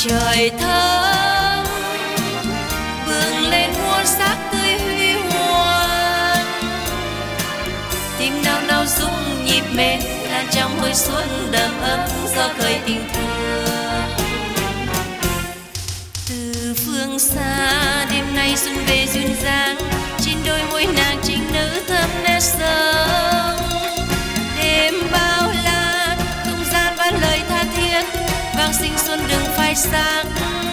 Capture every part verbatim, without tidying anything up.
trời thơm bừng lên muôn sắc tươi huy hoàng, tim nao nao rung nhịp mến lan trong hơi xuân đầm ấm do khơi tình thương. Từ phương xa đêm nay xuân về duyên dáng, trên đôi môi nàng trinh nữ thơm nét sớm. Đêm bao la không gian và lời tha thiết, vang sinh xuân đừng phai sáng.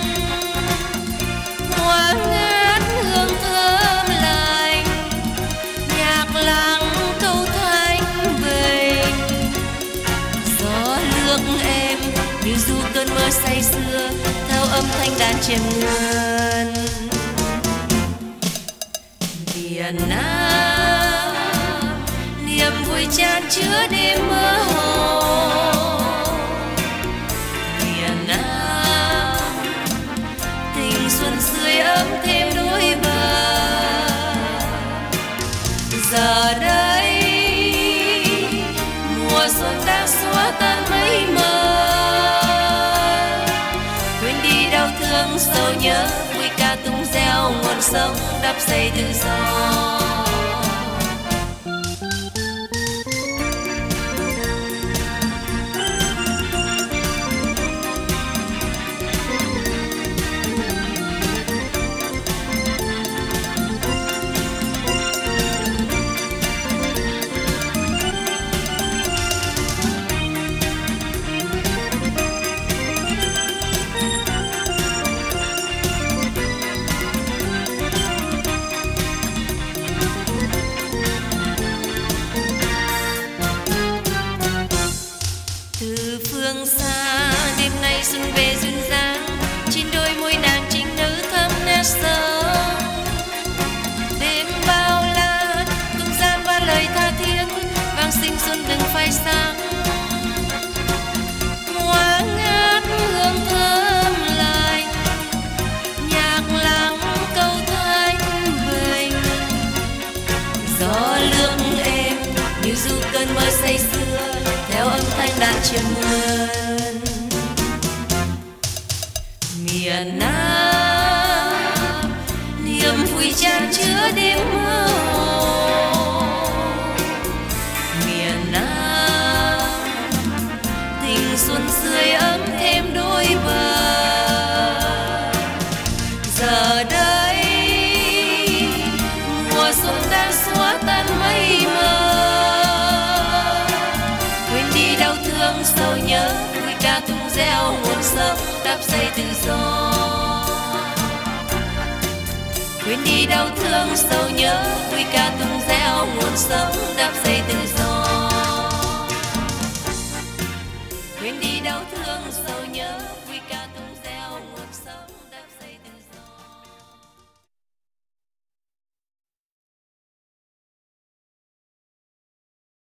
Hoa ngát hương thơm lành, nhạc lắng câu thanh bình. Gió lướt em như du cơn mơ say sưa, theo âm thanh đàn chèm ngân. Biển Nam niềm vui chan chứa đêm mơ hồ. Biển Nam tình xuân sưởi ấm thêm đôi bờ. Giờ đây mùa xuân đang xóa tan mây mờ, quên đi đau thương sầu nhớ, vui ca tung reo nguồn sống đắp xây tự do. Từ phương xa đêm nay xuân về duyên dáng, trên đôi môi nàng trinh nữ thơm nét sớm. Đêm bao la không gian và lời tha thiết, vang sinh xuân đừng phai sáng. Hoa ngát hương thơm lành, nhạc lắng câu thanh bình. Gió lướt em như du cơn mơ say sưa, theo âm thanh đàn chim ngân. Miền Nam niềm vui chan chứa đêm mơ hồ. Miền Nam tình xuân sưởi ấm thêm đôi bờ. Giờ đây mùa xuân đang xóa tan mây mờ, sầu nhớ vui ca tung reo nguồn sống đắp xây tự do. Quên đi đau thương sầu nhớ vui ca tung reo nguồn sống đắp xây tự do.